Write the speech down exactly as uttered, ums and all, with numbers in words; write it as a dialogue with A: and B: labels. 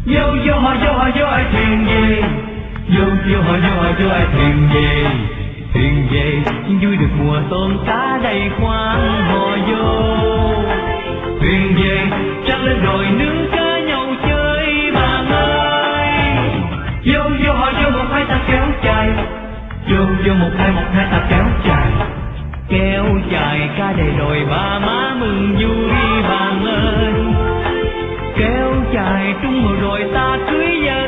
A: Vô vô họ vô họ vô ai thuyền về, vô vô họ vô họ vô ai thuyền về, thuyền về vui được mùa tôm cá đầy khoan hò vô. Thuyền về trăng lên rồi nướng cá nhau chơi bạn ơi. Vô vô họ vô một hai ta kéo chài, vô vô một hai một hai ta kéo chài, kéo chài cá đầy rồi ba má mừng vui bạn ơi. Kéo chài trúng mùa rồi ta cưới vợ